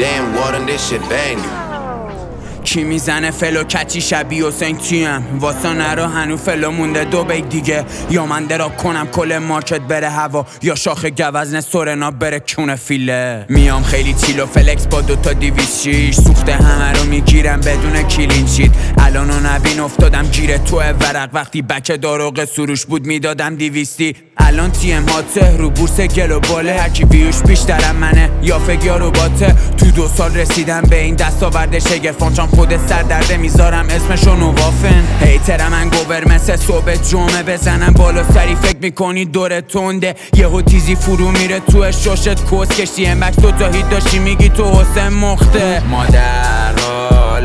damn water and this shit banging. کی میزنه فلو کچی شبیه حسین تیم واسه نرو هنو فلو مونده دو بیگ دیگه یا من دراب کنم کل مارکت بره هوا یا شاخ گوزن سورنا بره کونه فیله میام خیلی چیل و فلکس با دوتا 206 سوخته همه رو میگیرم بدون کلینشیت الان و نبین افتادم گیره تو ورق وقتی بک داروغ سروش بود میدادم 200 الان تیم هاته رو بورس گلوباله هرکی ویوش بیشترم منه یا فگیا رو باته تو 2 سال رسیدم به این دستاورد شگفان چون خود سردرده میذارم اسمشو نوافن هیتر من گوور مثل صبح جمعه بزنم بالا سری فکر میکنی دور تنده یهو تیزی فرو میره تو شاشت کس کشتی امبک تو تا هیت داشتی میگی تو حسین مخته ما در حال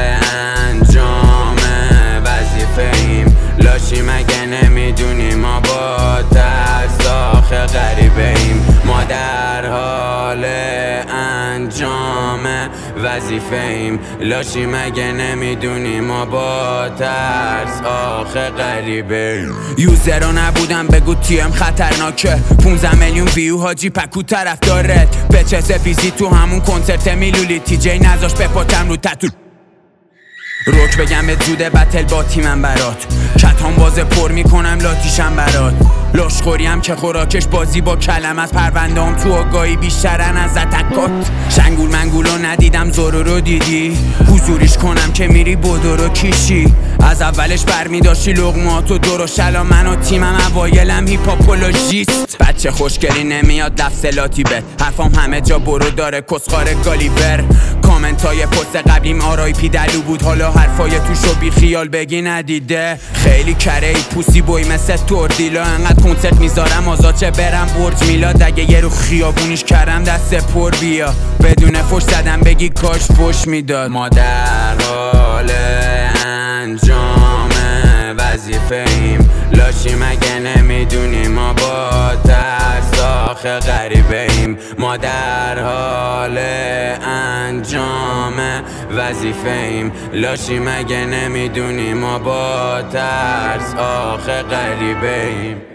انجام وظیفه ایم لاشی مگه نمیدونی ما با ترس آخه غریبه ایم ما در حال انجام وظیفه ایم لاشی مگه نمیدونی ما با ترس آخه غریبه ایم یوزرا نبودم بگو تیم خطرناکه 15 میلیون ویو حاجی پکو طرف دارد به چه بیزی تو همون کنسرت میلولی تی جی نذاش بپاتم رو تتو روک بگم به جوده بتل با تیمم برات کتان باز پر میکنم لاتیشم برات لاشخوریم که خوراکش بازی با کلم از پرونده هم تو آگاهی بیشترن از اتکات شنگول منگولو ندیدم زورو رو دیدی حضوریش کنم که میری بدو رو کیشی از اولش برمیداشی لغمات و دور و شلا من و تیمم اوایلم هیپاپولوژیست بچه خوشگلی نمیاد لفظلاتی بد حرفام همه جا برو داره کسخار گالیور کامنت های پست قبلیم آرای پی دلو بود حالا حرفای توشو بی خیال بگی ندیده خیلی کره ای پوسی بوی مثل توردیلا انقدر کنسرت میذارم آزاچه برم برج میلاد اگه یه رو خیابونیش کردم دست پر بیا بدون فش زدم بگی کاش فش میداد ما در حال انجام وظیفه ایم لاشی مگه نمیدونی ما با ترس آخه غریبه ایم ما در حال انجام وظیفه ایم لاشی مگه نمیدونی ما با ترس آخه غریبه ایم